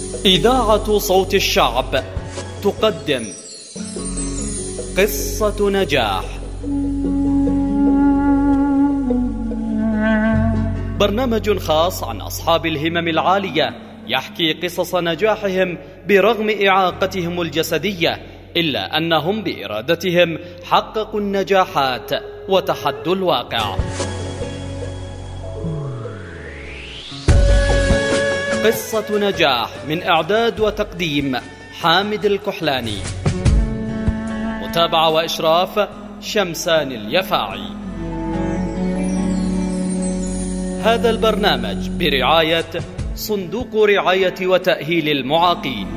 إذاعة صوت الشعب تقدم قصة نجاح، برنامج خاص عن أصحاب الهمم العالية يحكي قصص نجاحهم برغم إعاقتهم الجسدية، إلا أنهم بإرادتهم حققوا النجاحات وتحدوا الواقع. قصة نجاح من إعداد وتقديم حامد الكحلاني، متابعة وإشراف شمسان اليفاعي. هذا البرنامج برعاية صندوق رعاية وتأهيل المعاقين.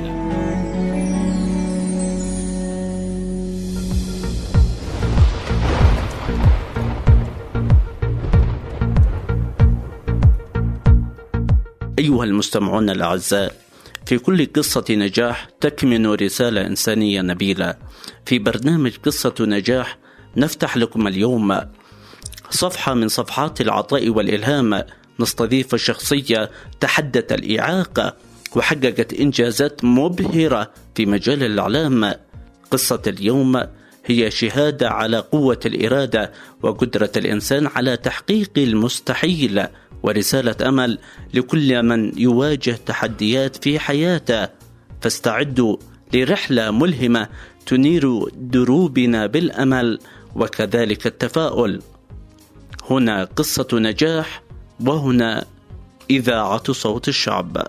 أيها المستمعون الأعزاء، في كل قصة نجاح تكمن رسالة إنسانية نبيلة. في برنامج قصة نجاح نفتح لكم اليوم صفحة من صفحات العطاء والإلهام، نستضيف شخصية تحدت الإعاقة وحققت إنجازات مبهرة في مجال الإعلام. قصة اليوم هي شهادة على قوة الإرادة وقدرة الإنسان على تحقيق المستحيل، ورسالة أمل لكل من يواجه تحديات في حياته. فاستعدوا لرحلة ملهمة تنير دروبنا بالأمل وكذلك التفاؤل. هنا قصة نجاح، وهنا إذاعة صوت الشعب.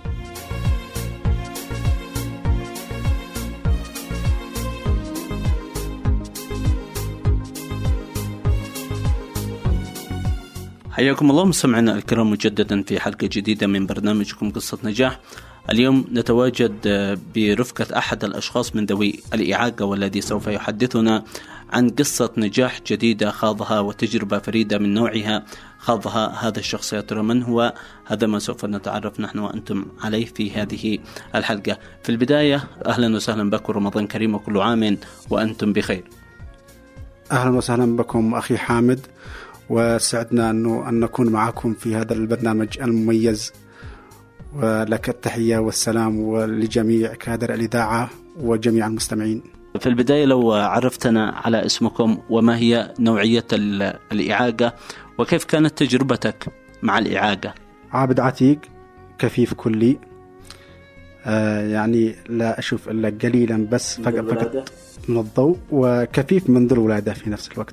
حياكم الله مستمعينا الكرام مجددا في حلقة جديدة من برنامجكم قصة نجاح. اليوم نتواجد برفقة أحد الأشخاص من ذوي الإعاقة، والذي سوف يحدثنا عن قصة نجاح جديدة خاضها وتجربة فريدة من نوعها خاضها هذا الشخص. يا ترى من هو؟ هذا ما سوف نتعرف نحن وأنتم عليه في هذه الحلقة. في البداية أهلا وسهلا بكم، رمضان كريم وكل عام وأنتم بخير. أهلا وسهلا بكم أخي حامد، وسعدنا أن نكون معكم في هذا البرنامج المميز، ولك التحية والسلام ولجميع كادر الإذاعة وجميع المستمعين. في البداية لو عرفتنا على اسمكم وما هي نوعية الإعاقة وكيف كانت تجربتك مع الإعاقة؟ عابد عتيق، كفيف كلي، يعني لا أشوف إلا قليلا بس فقط من الضوء، وكفيف منذ الولادة في نفس الوقت.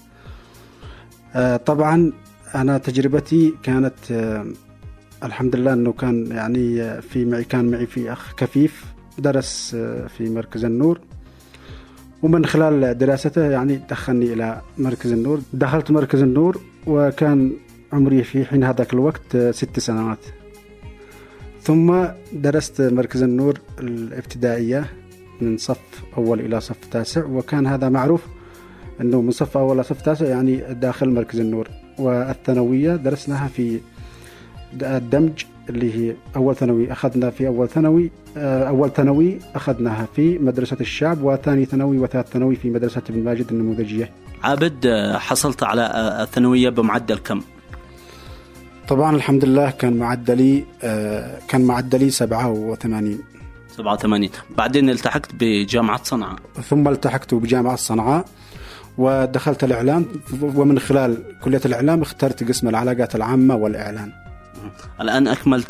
طبعا أنا تجربتي كانت الحمد لله أنه كان يعني كان معي في أخ كفيف درس في مركز النور، ومن خلال دراسته يعني دخلني إلى مركز النور. دخلت مركز النور وكان عمري في حين هذاك الوقت 6 سنوات. ثم درست مركز النور الابتدائية من صف أول إلى صف 9، وكان هذا معروف أنه من صف أول إلى صف 9 يعني داخل مركز النور. والثانوية درسناها في الدمج، اللي هي أول ثانوي أخذنا في أول ثانوي أخذناها في مدرسة الشعب، وثاني ثانوي وثالث ثانوي في مدرسة ابن ماجد النموذجية. عابد، حصلت على الثانوية بمعدل كم؟ طبعا الحمد لله كان معدلي 87. بعدين التحقت بجامعة صنعاء. ثم التحقت بجامعة صنعاء ودخلت الإعلام، ومن خلال كلية الإعلام اخترت قسم العلاقات العامة والإعلان. الآن أكملت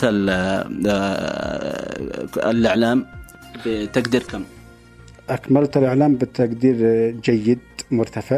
الإعلام بتقدير كم؟ أكملت الإعلام بتقدير جيد مرتفع.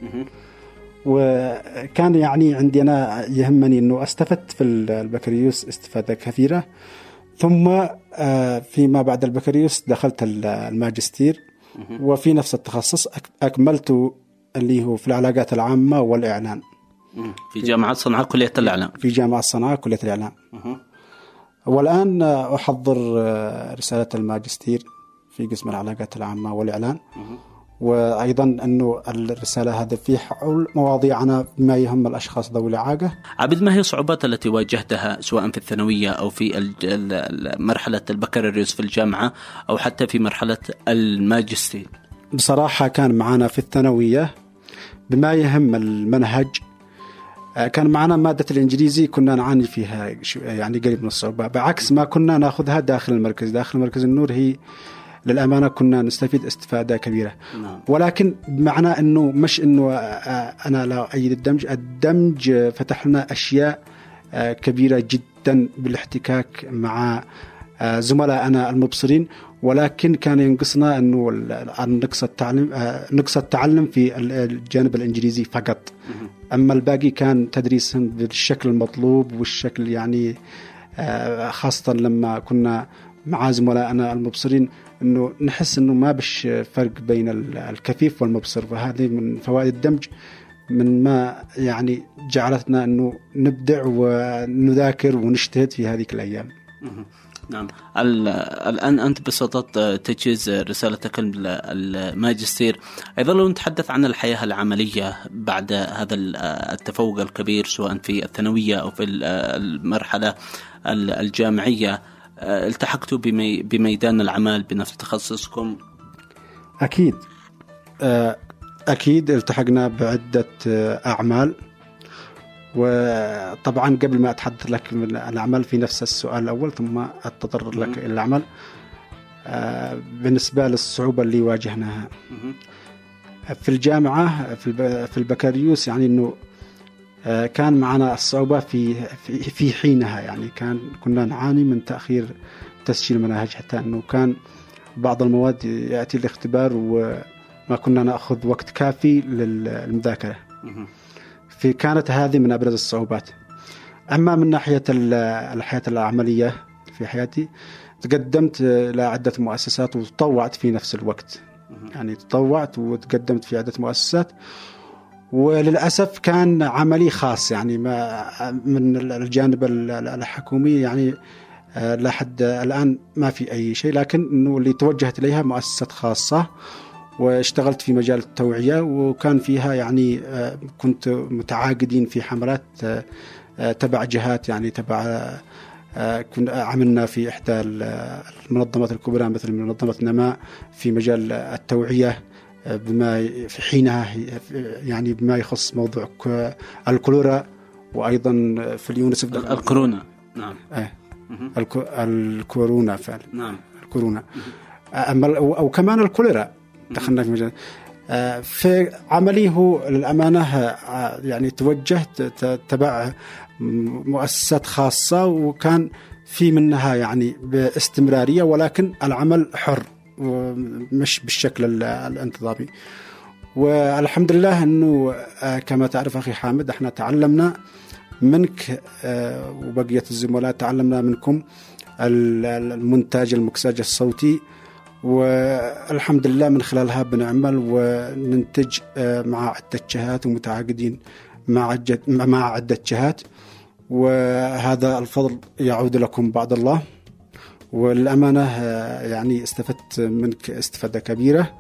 وكان يعني عندي أنا يهمني أنه أستفدت في البكالوريوس استفادة كثيرة. ثم فيما بعد البكالوريوس دخلت الماجستير، وفي نفس التخصص أكملت اللي هو في العلاقات العامة والإعلان في جامعة صنعاء كلية الإعلام. في جامعة صنعاء كلية الإعلام. والآن أحضر رسالة الماجستير في قسم العلاقات العامة والإعلان. وأيضا أنه الرسالة هذا فيه حول مواضيعنا بما يهم الأشخاص ذوي الإعاقة. عبد، ما هي الصعوبات التي واجهتها سواء في الثانوية أو في مرحلة البكالوريوس في الجامعة أو حتى في مرحلة الماجستير؟ بصراحة كان معنا في الثانوية بما يهم المنهج كان معنا مادة الإنجليزي كنا نعاني فيها يعني قريب من الصعوبة، بعكس ما كنا نأخذها داخل المركز. داخل مركز النور هي للأمانة كنا نستفيد استفادة كبيرة. ولكن بمعنى أنه مش أنه أنا لا أيد الدمج فتح لنا أشياء كبيرة جدا بالاحتكاك مع زملائنا المبصرين، ولكن كان ينقصنا أنه نقص التعلم في الجانب الإنجليزي فقط. أما الباقي كان تدريس بالشكل المطلوب والشكل يعني خاصة لما كنا مع زملائنا المبصرين أنه نحس أنه ما بش فرق بين الكفيف والمبصر. وهذه من فوائد الدمج، من ما يعني جعلتنا أنه نبدع ونذاكر ونجتهد في هذه الأيام. نعم. الآن أنت بصدد تجهيز رسالتك الماجستير، أيضا لو نتحدث عن الحياة العملية بعد هذا التفوق الكبير سواء في الثانوية أو في المرحلة الجامعية، التحقتوا بميدان العمل بنفس تخصصكم؟ أكيد التحقنا بعدة أعمال. وطبعا قبل ما أتحدث لك من الأعمال في نفس السؤال الأول ثم أتطرق لك إلى العمل، بالنسبة للصعوبة اللي واجهناها في الجامعة في البكالوريوس، يعني أنه كان معنا الصعوبة في حينها، يعني كنا نعاني من تأخير تسجيل المناهج، حتى أنه كان بعض المواد يأتي الاختبار وما كنا نأخذ وقت كافي للمذاكرة. كانت هذه من أبرز الصعوبات. أما من ناحية الحياة العملية في حياتي، تقدمت إلى عدة مؤسسات وتطوعت في نفس الوقت، يعني تطوعت وتقدمت في عدة مؤسسات. وللأسف كان عملي خاص، يعني ما من الجانب الحكومي يعني لحد الآن ما في أي شيء، لكن إنه اللي توجهت إليها مؤسسات خاصة واشتغلت في مجال التوعية، وكان فيها يعني كنت متعاقدين في حملات تبع جهات، يعني تبع كنا عملنا في إحدى المنظمات الكبرى مثل منظمة نماء في مجال التوعية بما في حينها يعني بما يخص موضوع الكوليرا، وأيضا في اليونسف الكورونا. نعم. الكورونا فعلا. نعم. الكورونا أو كمان الكوليرا دخلنا في مجال. في عملي هو للأمانة يعني توجهت تبع مؤسسات خاصة، وكان في منها يعني باستمرارية، ولكن العمل حر ومش بالشكل الانتظامي. والحمد لله أنه كما تعرف أخي حامد، احنا تعلمنا منك وبقية الزملاء تعلمنا منكم المونتاج المكساج الصوتي، والحمد لله من خلالها بنعمل وننتج مع عدة جهات ومتعاقدين مع عدة جهات، وهذا الفضل يعود لكم بعد الله. والأمانة يعني استفدت منك استفادة كبيرة،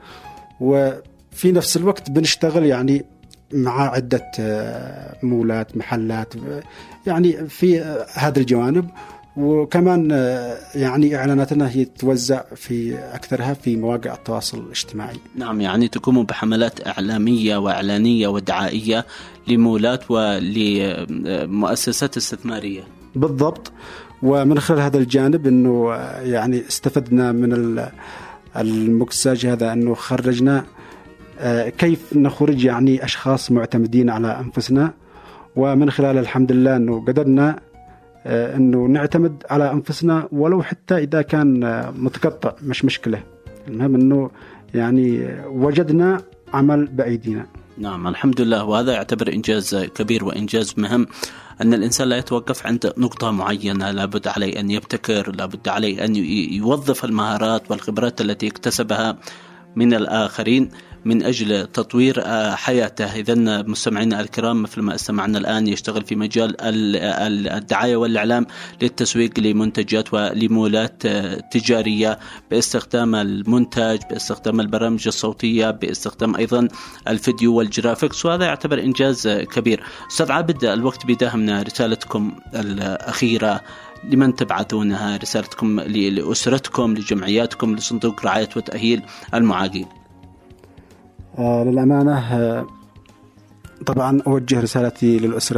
وفي نفس الوقت بنشتغل يعني مع عدة مولات محلات يعني في هذا الجوانب، وكمان يعني إعلاناتنا هي توزع في أكثرها في مواقع التواصل الاجتماعي. نعم، يعني تقوموا بحملات إعلامية وإعلانية ودعائية لمولات ولمؤسسات استثمارية. بالضبط. ومن خلال هذا الجانب أنه يعني استفدنا من المكساج هذا، أنه خرجنا كيف نخرج يعني أشخاص معتمدين على أنفسنا، ومن خلال الحمد لله أنه قدرنا أنه نعتمد على أنفسنا، ولو حتى إذا كان متقطع مش مشكلة، المهم أنه يعني وجدنا عمل بأيدينا. نعم الحمد لله، وهذا يعتبر إنجاز كبير وإنجاز مهم، أن الإنسان لا يتوقف عند نقطة معينة، لابد عليه أن يبتكر، لابد عليه أن يوظف المهارات والخبرات التي اكتسبها من الآخرين من أجل تطوير حياته. إذن مستمعينا الكرام، مثل ما استمعنا الآن يشتغل في مجال الدعاية والإعلام للتسويق لمنتجات ولمولات تجارية باستخدام المونتاج، باستخدام البرامج الصوتية، باستخدام أيضا الفيديو والجرافيكس، وهذا يعتبر إنجاز كبير. أستاذ عابد، الوقت بداهمنا، رسالتكم الأخيرة لمن تبعثونها، رسالتكم لأسرتكم، لجمعياتكم، لصندوق رعاية وتأهيل المعاقين. للأمانة طبعا أوجه رسالتي للأسرة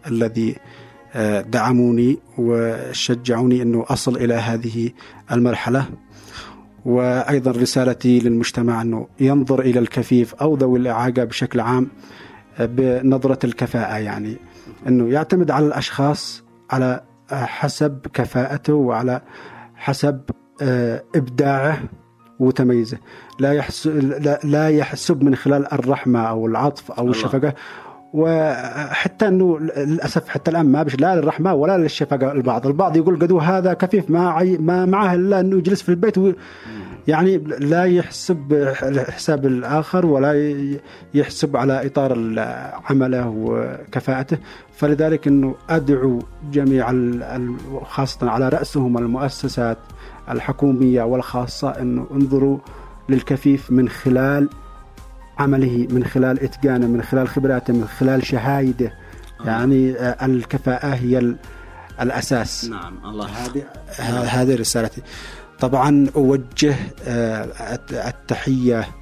الذي دعموني وشجعوني أنه أصل إلى هذه المرحلة. وأيضا رسالتي للمجتمع أنه ينظر إلى الكفيف أو ذوي الإعاقة بشكل عام بنظرة الكفاءة، يعني أنه يعتمد على الأشخاص على حسب كفاءته وعلى حسب إبداعه وتميزه، لا يحسب من خلال الرحمة أو العطف أو الشفقة. وحتى أنه للأسف حتى الآن ما بش لا للرحمة ولا للشفقة. البعض يقول قدو هذا كفيف ما معه إلا أنه يجلس في البيت يعني لا يحسب حساب الآخر ولا يحسب على إطار عمله وكفاءته. فلذلك أنه أدعو جميع خاصة على رأسهم المؤسسات الحكومية والخاصة أنه انظروا للكفيف من خلال عمله، من خلال إتقانه، من خلال خبراته، من خلال شهايده. يعني الكفاءة هي الأساس. نعم الله. هذه رسالتي. طبعا أوجه التحية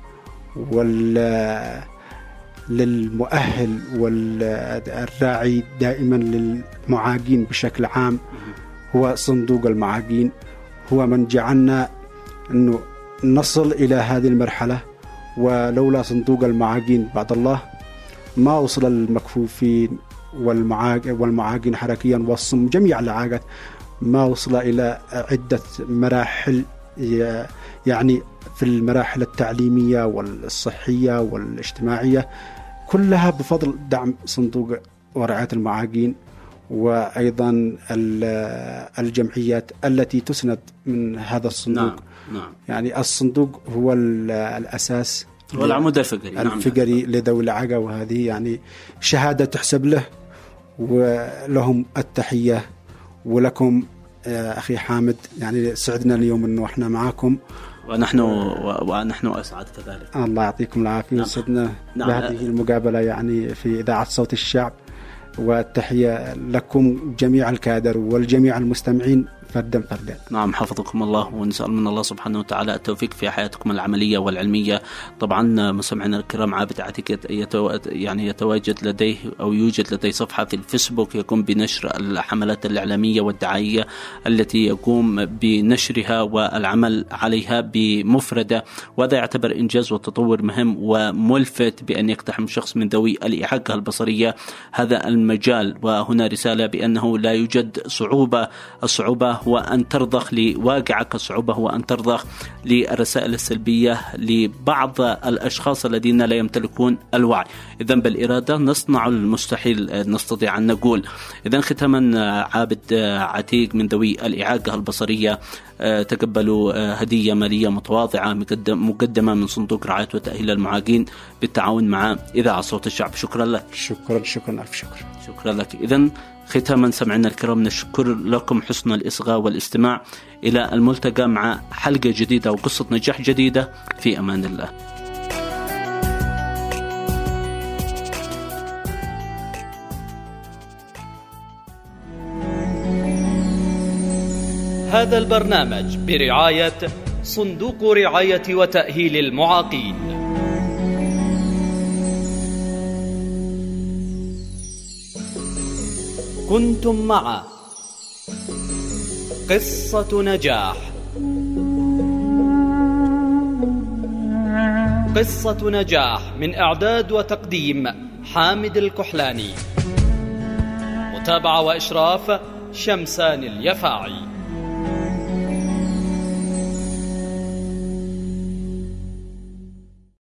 للمؤهل والراعي دائما للمعاقين بشكل عام، هو صندوق المعاقين، هو من جعلنا أنه نصل إلى هذه المرحلة. ولولا صندوق المعاقين بعد الله ما وصل المكفوفين والمعاقين حركيا والصم جميع الإعاقات ما وصل إلى عدة مراحل، يعني في المراحل التعليمية والصحية والاجتماعية كلها بفضل دعم صندوق ورعاية المعاقين، وأيضا الجمعيات التي تسند من هذا الصندوق. نعم. يعني الصندوق هو الأساس والعمود الفقري لذوي الإعاقة، وهذه يعني شهادة تحسب له، ولهم التحية. ولكم أخي حامد، يعني سعدنا اليوم أنه إحنا معاكم، ونحن أسعد كذلك. الله يعطيكم العافية. سعدنا بهذه المقابلة يعني في إذاعة صوت الشعب، والتحية لكم جميع الكادر والجميع المستمعين فردا فردا. نعم حفظكم الله، ونسأل من الله سبحانه وتعالى التوفيق في حياتكم العملية والعلمية. طبعا مستمعينا الكرام، عابد عتيق يعني يتواجد لديه أو يوجد لديه صفحة في الفيسبوك يقوم بنشر الحملات الإعلامية والدعائية التي يقوم بنشرها والعمل عليها بمفردة، وهذا يعتبر إنجاز وتطور مهم وملفت بأن يقتحم شخص من ذوي الإعاقة البصرية هذا المجال. وهنا رسالة بأنه لا يوجد الصعوبة هو أن ترضخ لواقعك، الصعوبة هو أن ترضخ للرسائل السلبية لبعض الأشخاص الذين لا يمتلكون الوعي. إذن بالإرادة نصنع المستحيل، نستطيع أن نقول. إذن ختاما، عابد عتيق من ذوي الإعاقة البصرية، تقبلوا هدية مالية متواضعة مقدمة من صندوق رعاية وتأهيل المعاقين بالتعاون مع إذاعة صوت الشعب. شكرا لك. شكرا ألف شكر. شكرا لك. إذن ختاما سمعنا الكرام، نشكر لكم حسن الإصغاء والاستماع. إلى الملتقى مع حلقة جديدة وقصة نجاح جديدة، في أمان الله. هذا البرنامج برعاية صندوق رعاية وتأهيل المعاقين. كنتم مع قصة نجاح. قصة نجاح من إعداد وتقديم حامد الكحلاني، متابعة وإشراف شمسان اليفاعي.